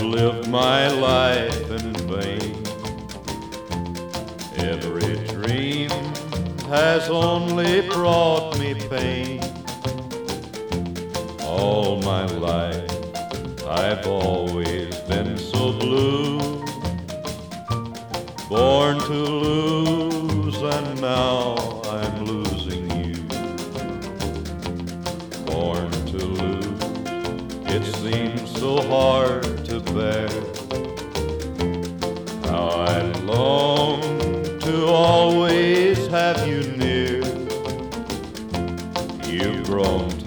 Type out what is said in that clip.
I've lived my life in vain. Every dream has only brought me pain. All my life I've always been so blue, born to lose, and now I'm losing you. Born to lose, it seems so hard to bear. How I long to always have you near. You've grown